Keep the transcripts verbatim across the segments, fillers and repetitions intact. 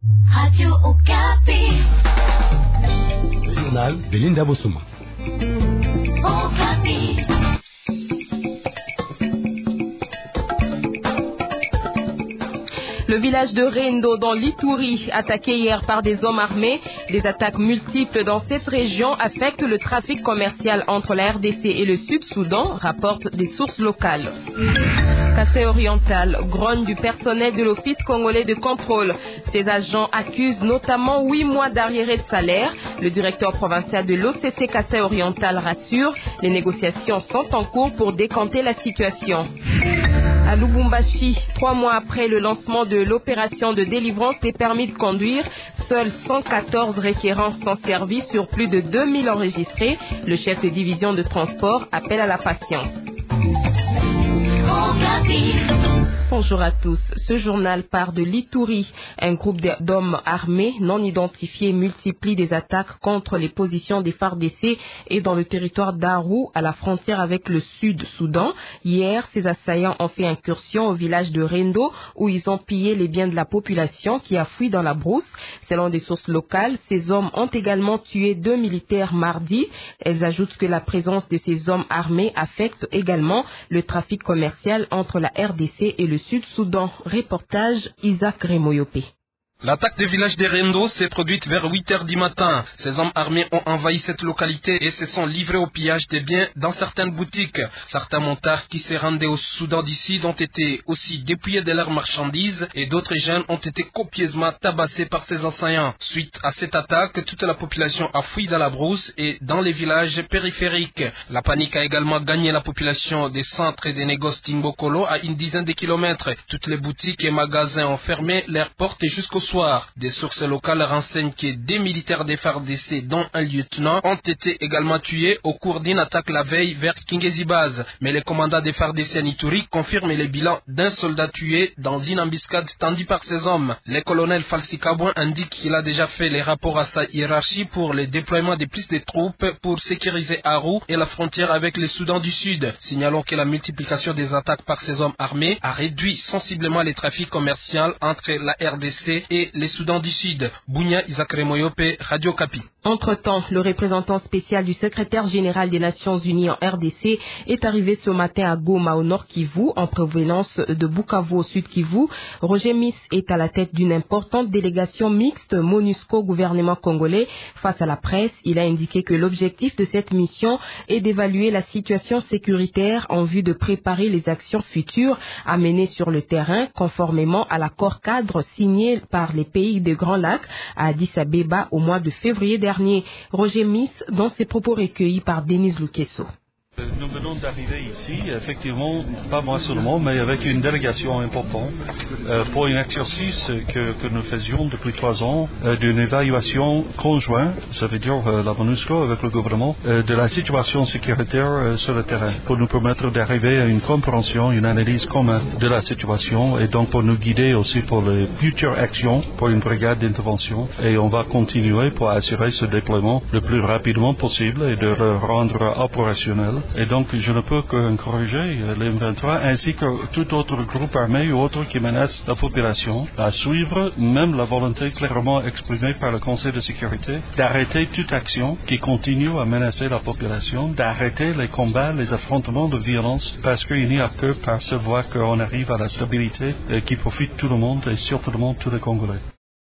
Radio Okapi. Le journal Belinda Bosuma. Okapi. Le village de Rendo dans l'Ituri, attaqué hier par des hommes armés. Des attaques multiples dans cette région affectent le trafic commercial entre la R D C et le Sud-Soudan, rapportent des sources locales. Kassai oriental, grogne du personnel de l'Office congolais de contrôle. Ces agents accusent notamment huit mois d'arriérés de salaire. Le directeur provincial de l'O C C Kassai oriental rassure, les négociations sont en cours pour décanter la situation. À Lubumbashi, trois mois après le lancement de l'opération de délivrance des permis de conduire, seuls cent quatorze requérants sont servis sur plus de deux mille enregistrés. Le chef de division de transport appelle à la patience. Bonjour à tous. Ce journal part de l'Ituri. Un groupe d'hommes armés non identifiés multiplie des attaques contre les positions des F A R D C et dans le territoire d'Aru, à la frontière avec le Sud-Soudan. Hier, ces assaillants ont fait incursion au village de Rendo où ils ont pillé les biens de la population qui a fui dans la brousse. Selon des sources locales, ces hommes ont également tué deux militaires mardi. Elles ajoutent que la présence de ces hommes armés affecte également le trafic commercial entre la R D C et le Sud-Soudan. Reportage Isaac Remoyope. L'attaque des villages de Rendo s'est produite vers huit heures du matin. Ces hommes armés ont envahi cette localité et se sont livrés au pillage des biens dans certaines boutiques. Certains montards qui se rendaient au Soudan du Sud ont été aussi dépouillés de leurs marchandises et d'autres jeunes ont été copieusement tabassés par ces assaillants. Suite à cette attaque, toute la population a fui dans la brousse et dans les villages périphériques. La panique a également gagné la population des centres et des négoces Timbokolo à une dizaine de kilomètres. Toutes les boutiques et magasins ont fermé leurs portes jusqu'au soir. Des sources locales renseignent que des militaires des F A R D C, dont un lieutenant, ont été également tués au cours d'une attaque la veille vers Kingezibaz. Mais le commandant des F A R D C en Ituri confirme le bilan d'un soldat tué dans une embuscade tendue par ces hommes. Le colonel Falsi Kabouin indique qu'il a déjà fait les rapports à sa hiérarchie pour le déploiement de plus de troupes pour sécuriser Aru et la frontière avec le Soudan du Sud. Signalons que la multiplication des attaques par ces hommes armés a réduit sensiblement le trafic commercial entre la R D C et et les Soudans du Sud. Bounia Isaac Remoyope, Radio Kapi. Entre-temps, le représentant spécial du secrétaire général des Nations Unies en R D C est arrivé ce matin à Goma au Nord Kivu en provenance de Bukavu au Sud Kivu. Roger Miss est à la tête d'une importante délégation mixte MONUSCO gouvernement congolais. Face à la presse, il a indiqué que l'objectif de cette mission est d'évaluer la situation sécuritaire en vue de préparer les actions futures à mener sur le terrain conformément à l'accord cadre signé par les pays des Grands Lacs à Addis Abeba au mois de février dernier. Roger Miss, dans ses propos recueillis par Denise Lukeso. Nous venons d'arriver ici, effectivement, pas moi seulement, mais avec une délégation importante euh, pour un exercice que, que nous faisions depuis trois ans euh, d'une évaluation conjointe, ça veut dire euh, la MONUSCO avec le gouvernement, euh, de la situation sécuritaire euh, sur le terrain, pour nous permettre d'arriver à une compréhension, une analyse commune de la situation et donc pour nous guider aussi pour les futures actions pour une brigade d'intervention. Et on va continuer pour assurer ce déploiement le plus rapidement possible et de le rendre opérationnel. Et donc, je ne peux qu'encourager les M vingt-trois ainsi que tout autre groupe armé ou autre qui menace la population à suivre même la volonté clairement exprimée par le Conseil de sécurité d'arrêter toute action qui continue à menacer la population, d'arrêter les combats, les affrontements de violence parce qu'il n'y a que par ce voie qu'on arrive à la stabilité qui profite tout le monde et surtout tous les Congolais.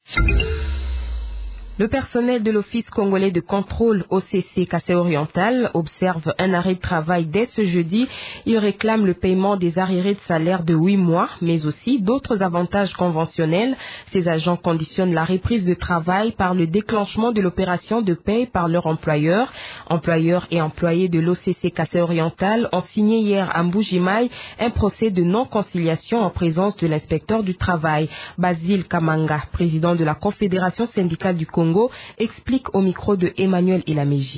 Le personnel de l'Office congolais de contrôle O C C Kassai oriental observe un arrêt de travail dès ce jeudi. Il réclame le paiement des arriérés de salaire de huit mois, mais aussi d'autres avantages conventionnels. Ces agents conditionnent la reprise de travail par le déclenchement de l'opération de paie par leur employeur. Employeurs et employés de l'O C C Kassai oriental ont signé hier à Mbujimaï un procès de non-conciliation en présence de l'inspecteur du travail. Basile Kamanga, président de la Confédération syndicale du Congo, explique au micro de Emmanuel Ilameji.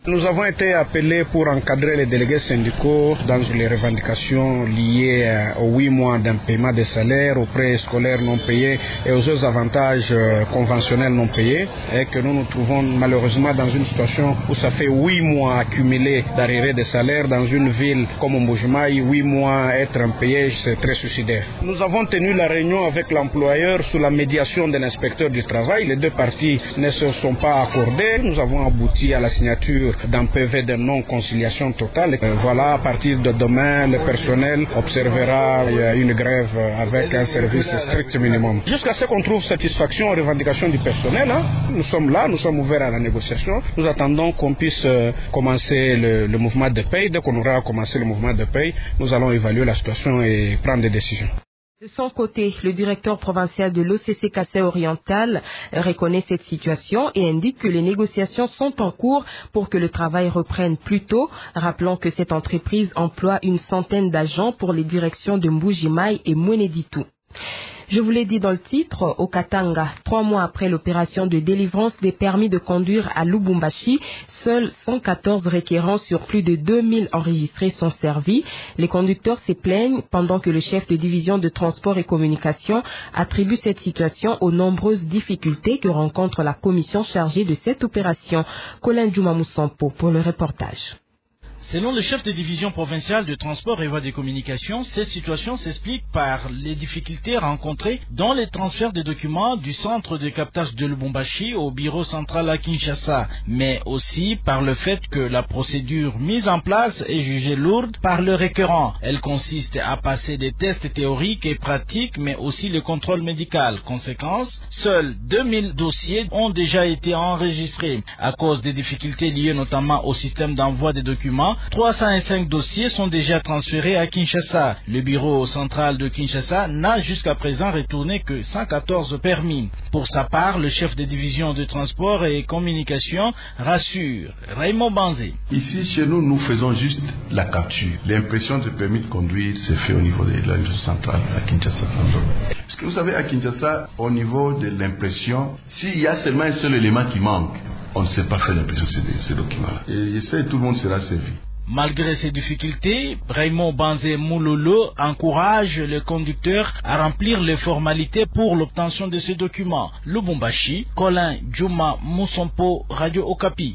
Nous avons été appelés pour encadrer les délégués syndicaux dans les revendications liées aux huit mois d'impaiement des salaires, aux prêts scolaires non payés et aux autres avantages conventionnels non payés, et que nous nous trouvons malheureusement dans une situation où ça fait huit mois accumulés d'arriérés de salaires dans une ville comme Mbujimayi. Huit mois être impayé, c'est très suicidaire. Nous avons tenu la réunion avec l'employeur sous la médiation de l'inspecteur du travail. Les deux parties ne se sont pas accordées. Nous avons abouti à la signature d'un P V de non-conciliation totale. Voilà, à partir de demain, le personnel observera une grève avec un service strict minimum. Jusqu'à ce qu'on trouve satisfaction aux revendications du personnel, hein, nous sommes là, nous sommes ouverts à la négociation. Nous attendons qu'on puisse commencer le, le mouvement de paye. Dès qu'on aura commencé le mouvement de paye, nous allons évaluer la situation et prendre des décisions. De son côté, le directeur provincial de l'O C C Kassai Oriental reconnaît cette situation et indique que les négociations sont en cours pour que le travail reprenne plus tôt. Rappelons que cette entreprise emploie une centaine d'agents pour les directions de Mbujimayi et Mweneditu. Je vous l'ai dit dans le titre, au Katanga, trois mois après l'opération de délivrance des permis de conduire à Lubumbashi, seuls cent quatorze requérants sur plus de deux mille enregistrés sont servis. Les conducteurs se plaignent pendant que le chef de division de transport et communication attribue cette situation aux nombreuses difficultés que rencontre la commission chargée de cette opération. Colin Djouma Moussampo pour le reportage. Selon le chef de division provinciale de transport et voies de communication, cette situation s'explique par les difficultés rencontrées dans les transferts de documents du centre de captage de Lubumbashi au bureau central à Kinshasa, mais aussi par le fait que la procédure mise en place est jugée lourde par le requérant. Elle consiste à passer des tests théoriques et pratiques, mais aussi le contrôle médical. Conséquence, seuls deux mille dossiers ont déjà été enregistrés. À cause des difficultés liées notamment au système d'envoi des documents, trois cent cinq dossiers sont déjà transférés à Kinshasa. Le bureau central de Kinshasa n'a jusqu'à présent retourné que cent quatorze permis. Pour sa part, le chef de division de transport et communication rassure Raymond Banzé. Ici, chez nous, nous faisons juste la capture. L'impression de permis de conduire se fait au niveau de l'administration centrale à Kinshasa. Parce que vous savez, à Kinshasa, au niveau de l'impression, s'il y a seulement un seul élément qui manque, on ne sait pas faire l'impression de ces documents-là. Et je sais que tout le monde sera servi. Malgré ces difficultés, Raymond Banzé Moulolo encourage les conducteurs à remplir les formalités pour l'obtention de ces documents. Lubumbashi, Colin Djouma Moussampo, Radio Okapi.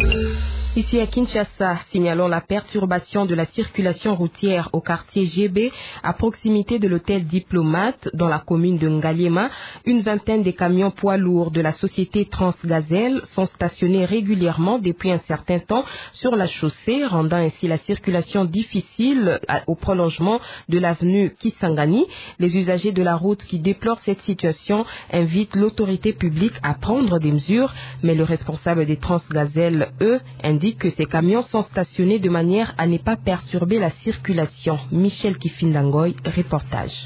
Ici à Kinshasa, signalons la perturbation de la circulation routière au quartier G B à proximité de l'hôtel Diplomate dans la commune de Ngaliema. Une vingtaine de camions poids lourds de la société Transgazelle sont stationnés régulièrement depuis un certain temps sur la chaussée, rendant ainsi la circulation difficile au prolongement de l'avenue Kisangani. Les usagers de la route qui déplorent cette situation invitent l'autorité publique à prendre des mesures, mais le responsable des Transgazelles, eux, indique que ces camions sont stationnés de manière à ne pas perturber la circulation. Michel Kifindangoy, reportage.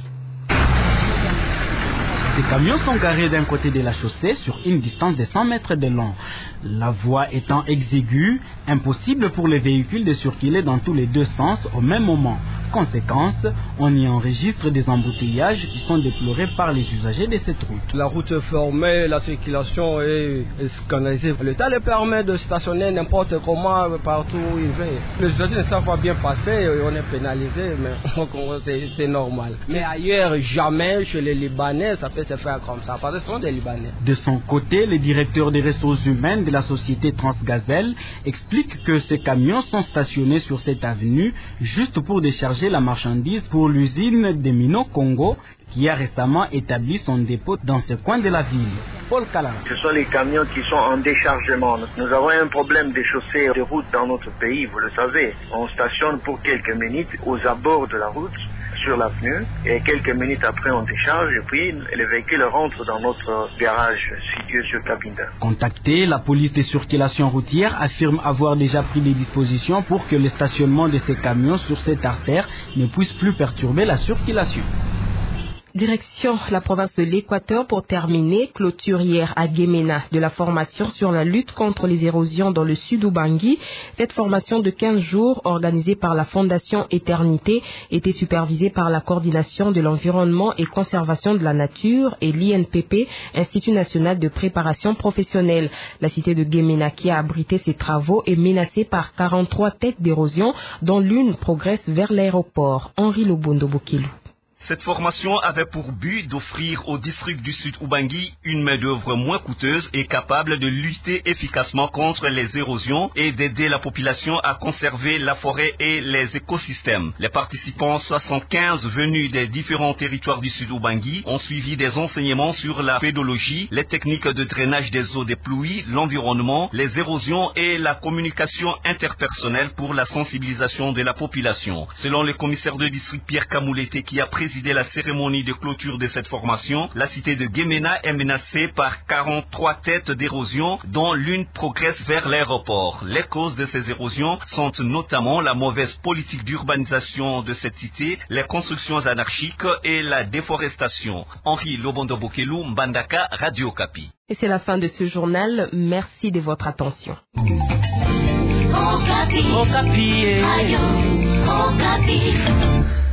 Ces camions sont garés d'un côté de la chaussée sur une distance de cent mètres de long. La voie étant exiguë, impossible pour les véhicules de circuler dans tous les deux sens au même moment. Conséquence, on y enregistre des embouteillages qui sont déplorés par les usagers de cette route. La route est fermée, la circulation est scandalisée. L'État le permet de stationner n'importe comment partout où il veut. Les usagers ne savent pas bien passer, on est pénalisé, mais c'est normal. Mais ailleurs, jamais chez les Libanais, ça peut se faire comme ça, parce que ce sont des Libanais. De son côté, le directeur des ressources humaines de la société Transgazelle explique que ces camions sont stationnés sur cette avenue juste pour décharger la marchandise pour l'usine de Mino Congo qui a récemment établi son dépôt dans ce coin de la ville. Paul Kalan. Ce sont les camions qui sont en déchargement. Nous avons un problème de chaussées de route dans notre pays, vous le savez. On stationne pour quelques minutes aux abords de la route sur l'avenue et quelques minutes après on décharge et puis les véhicules rentrent dans notre garage situé sur Cabinda. Contacté, la police de circulation routière affirme avoir déjà pris des dispositions pour que le stationnement de ces camions sur cette artère ne puisse plus perturber la circulation. Direction la province de l'Équateur pour terminer, clôture hier à Guémena de la formation sur la lutte contre les érosions dans le sud Ubangui. Cette formation de quinze jours organisée par la Fondation Éternité était supervisée par la coordination de l'environnement et conservation de la nature et l'I N P P, Institut national de préparation professionnelle. La cité de Guémena qui a abrité ces travaux est menacée par quarante-trois têtes d'érosion dont l'une progresse vers l'aéroport. Henri Lobondo Bokilou. Cette formation avait pour but d'offrir au district du Sud Ubangui une main-d'œuvre moins coûteuse et capable de lutter efficacement contre les érosions et d'aider la population à conserver la forêt et les écosystèmes. Les participants soixante-quinze venus des différents territoires du Sud Ubangui ont suivi des enseignements sur la pédologie, les techniques de drainage des eaux des pluies, l'environnement, les érosions et la communication interpersonnelle pour la sensibilisation de la population. Selon le commissaire de district Pierre Kamoulété qui a présidé la cérémonie de clôture de cette formation, la cité de Guémena est menacée par quarante-trois têtes d'érosion dont l'une progresse vers l'aéroport. Les causes de ces érosions sont notamment la mauvaise politique d'urbanisation de cette cité, les constructions anarchiques et la déforestation. Henri Lobondo Bokelu, Mbandaka, Radio Okapi. Et c'est la fin de ce journal. Merci de votre attention. Okapi. Okapi. Radio Okapi.